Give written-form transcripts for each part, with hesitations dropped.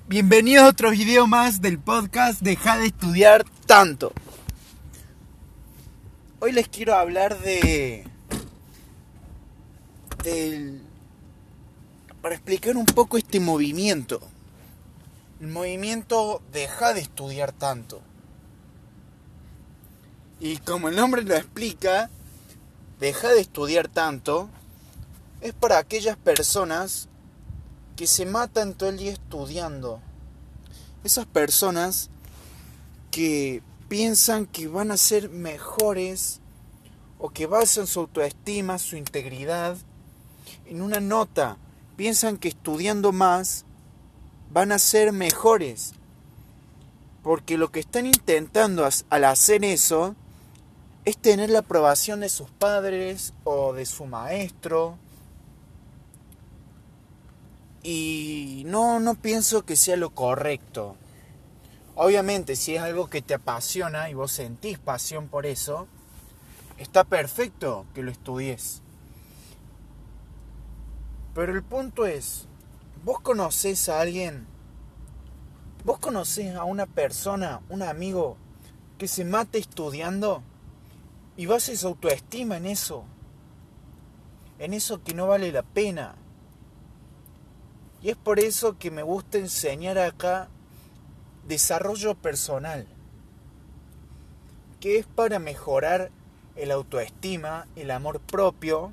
Bienvenidos a otro video más del podcast Deja de estudiar tanto. Hoy les quiero hablar para explicar un poco este movimiento. El movimiento Deja de estudiar tanto. Y como el nombre lo explica, Deja de estudiar tanto es para aquellas personas que se matan todo el día estudiando. Esas personas que piensan que van a ser mejores o que basan su autoestima, su integridad en una nota. Piensan que estudiando más van a ser mejores. Porque lo que están intentando al hacer eso es tener la aprobación de sus padres o de su maestro. Y no pienso que sea lo correcto. Obviamente, si es algo que te apasiona y vos sentís pasión por eso, está perfecto que lo estudies. Pero el punto es, ¿vos conocés a alguien? ¿Vos conocés a una persona, un amigo, que se mate estudiando y base su autoestima en eso que no vale la pena? Y es por eso que me gusta enseñar acá desarrollo personal, que es para mejorar el autoestima, el amor propio.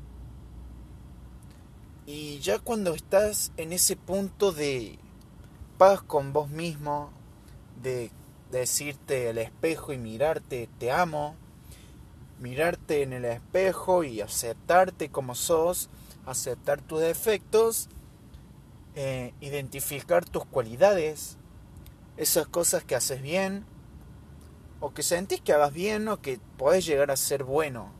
Y ya cuando estás en ese punto de paz con vos mismo, de decirte al espejo y mirarte, te amo, mirarte en el espejo y aceptarte como sos, aceptar tus defectos, identificar tus cualidades, esas cosas que haces bien, o que sentís que hagas bien, o que podés llegar a ser bueno.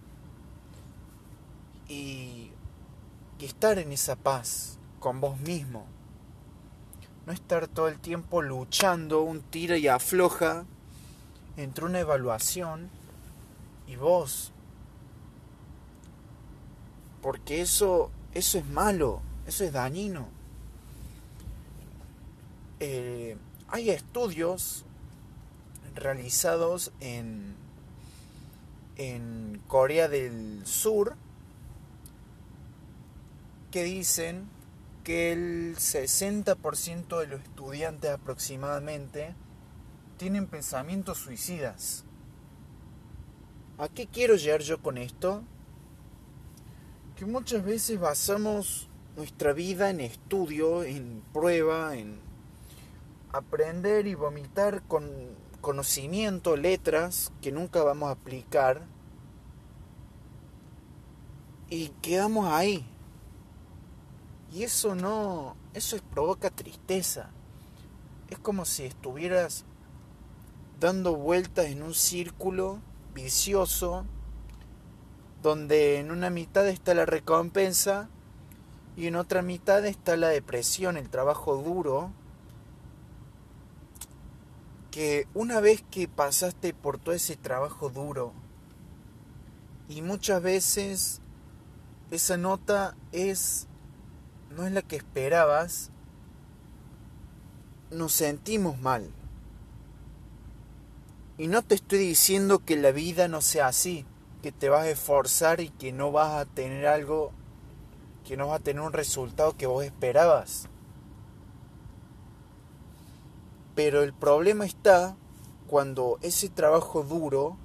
Y estar en esa paz con vos mismo. No estar todo el tiempo luchando, un tira y afloja entre una evaluación y vos. Porque eso es malo, eso es dañino. Hay estudios realizados en Corea del Sur que dicen que el 60% de los estudiantes aproximadamente tienen pensamientos suicidas. ¿A qué quiero llegar yo con esto? Que muchas veces basamos nuestra vida en estudio, en prueba, en aprender y vomitar con conocimiento, letras que nunca vamos a aplicar, y quedamos ahí. Y eso provoca tristeza. Es como si estuvieras dando vueltas en un círculo vicioso, donde en una mitad está la recompensa y en otra mitad está la depresión, el trabajo duro, que una vez que pasaste por todo ese trabajo duro, y muchas veces esa nota no es la que esperabas, nos sentimos mal. Y no te estoy diciendo que la vida no sea así, que te vas a esforzar y que no vas a tener algo, que no vas a tener un resultado que vos esperabas. Pero el problema está cuando ese trabajo duro,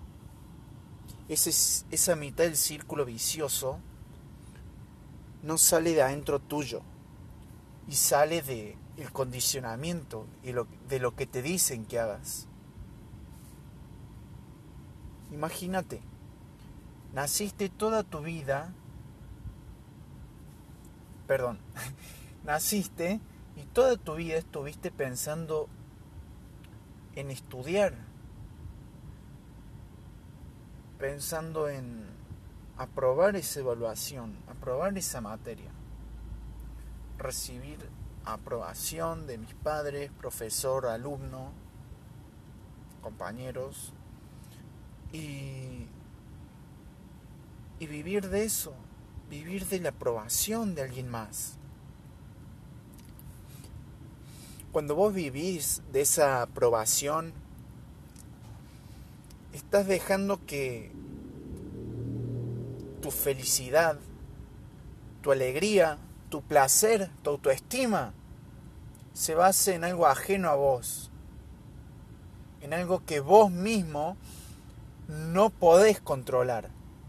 esa mitad del círculo vicioso, no sale de adentro tuyo y sale del condicionamiento y de lo que te dicen que hagas. Imagínate, naciste toda tu vida, naciste y toda tu vida estuviste pensando en estudiar, pensando en aprobar esa evaluación, aprobar esa materia, recibir aprobación de mis padres, profesor, alumno, compañeros, y vivir de eso, vivir de la aprobación de alguien más. Cuando vos vivís de esa aprobación, estás dejando que tu felicidad, tu alegría, tu placer, tu autoestima se base en algo ajeno a vos, en algo que vos mismo no podés controlar.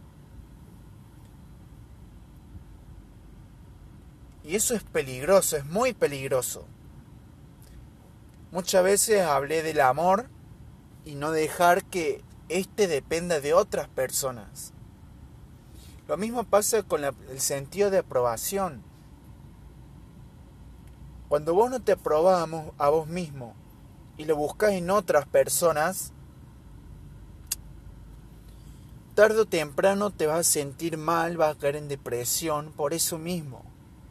Y eso es peligroso, es muy peligroso. Muchas veces hablé del amor y no dejar que éste dependa de otras personas. Lo mismo pasa con el sentido de aprobación. Cuando vos no te aprobás a vos mismo y lo buscás en otras personas, tarde o temprano te vas a sentir mal, vas a caer en depresión por eso mismo.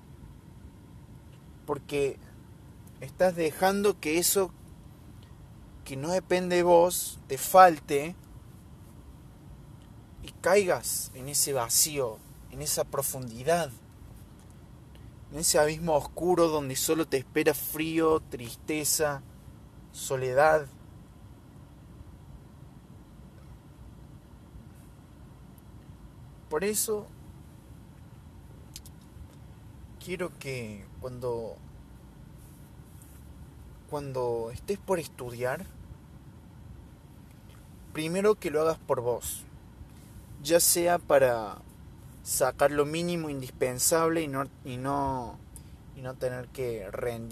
Porque estás dejando que eso que no depende de vos te falte y caigas en ese vacío, en esa profundidad, en ese abismo oscuro donde solo te espera frío, tristeza, soledad. Por eso quiero que cuando estés por estudiar, primero que lo hagas por vos, ya sea para sacar lo mínimo indispensable y no tener que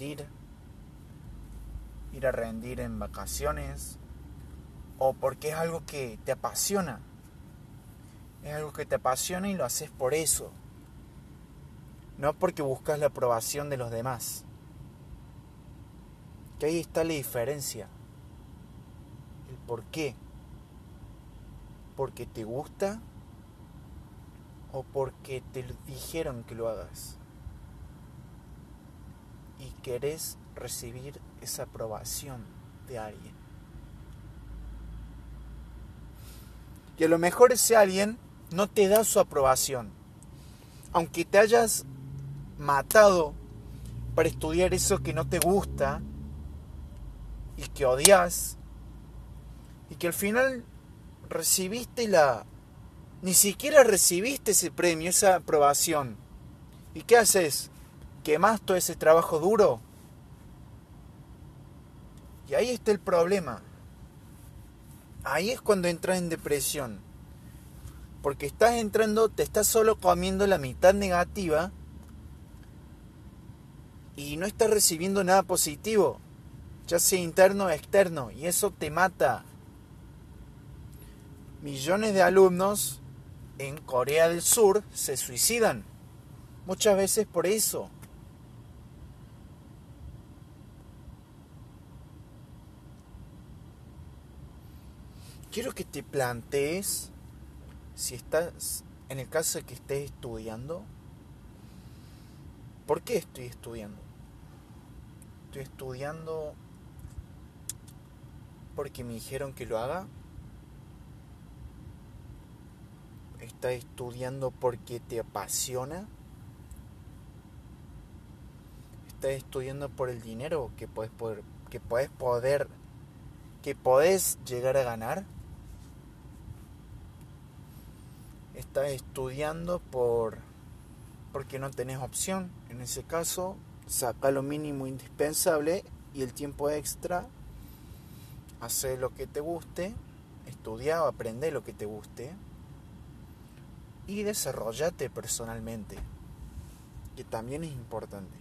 ir a rendir en vacaciones, o porque es algo que te apasiona. Es algo que te apasiona y lo haces por eso, no porque buscas la aprobación de los demás. Que ahí está la diferencia. El por qué. ¿Porque te gusta o porque te dijeron que lo hagas? Y querés recibir esa aprobación de alguien. Y a lo mejor ese alguien no te da su aprobación. Aunque te hayas matado para estudiar eso que no te gusta y que odias, y que al final ni siquiera recibiste ese premio, esa aprobación. ¿Y qué haces? ¿Quemás todo ese trabajo duro? Y ahí está el problema. Ahí es cuando entras en depresión. Porque te estás solo comiendo la mitad negativa y no estás recibiendo nada positivo, ya sea interno o externo, y eso te mata. Millones de alumnos en Corea del Sur se suicidan, muchas veces por eso. Quiero que te plantees, si estás, en el caso de que estés estudiando, ¿por qué estoy estudiando? Estoy estudiando porque me dijeron que lo haga. ¿Estás estudiando porque te apasiona? ¿Estás estudiando por el dinero que podés llegar a ganar? ¿Estás estudiando porque no tenés opción? En ese caso, saca lo mínimo indispensable y el tiempo extra, hace lo que te guste, estudia o aprende lo que te guste y desarrollate personalmente, que también es importante.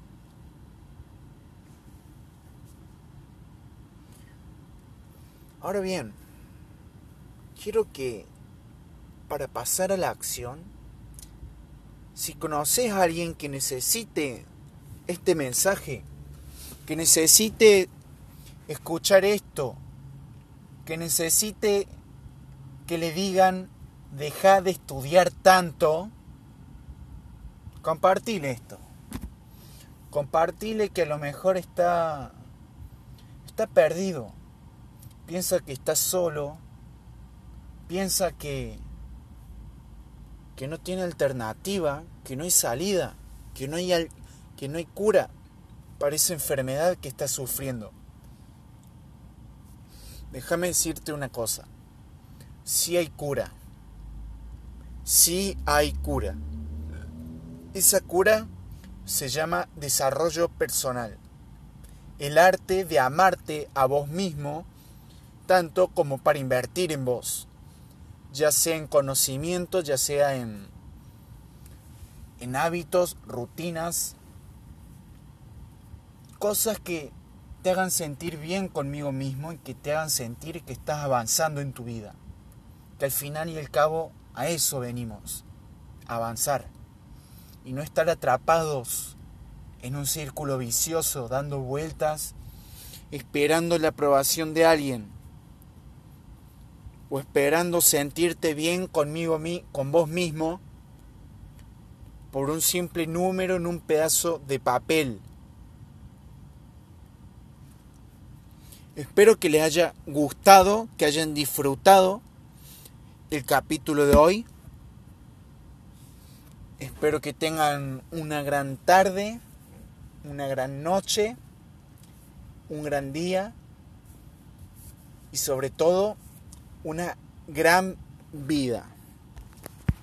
Ahora bien, quiero que para pasar a la acción, si conoces a alguien que necesite este mensaje, que necesite escuchar esto, que necesite que le digan deja de estudiar tanto, compartile esto. Compartile que a lo mejor está perdido. Piensa que está solo. Piensa que no tiene alternativa, que no hay salida, que no hay cura para esa enfermedad que estás sufriendo. Déjame decirte una cosa. Sí hay cura. Sí hay cura. Esa cura se llama desarrollo personal. El arte de amarte a vos mismo, tanto como para invertir en vos. Ya sea en conocimiento, ya sea en hábitos, rutinas, cosas que te hagan sentir bien conmigo mismo y que te hagan sentir que estás avanzando en tu vida. Que al final y al cabo a eso venimos, a avanzar. Y no estar atrapados en un círculo vicioso, dando vueltas, esperando la aprobación de alguien. O esperando sentirte bien con vos mismo por un simple número en un pedazo de papel. Espero que les haya gustado, que hayan disfrutado el capítulo de hoy. Espero que tengan una gran tarde, una gran noche, un gran día y sobre todo una gran vida.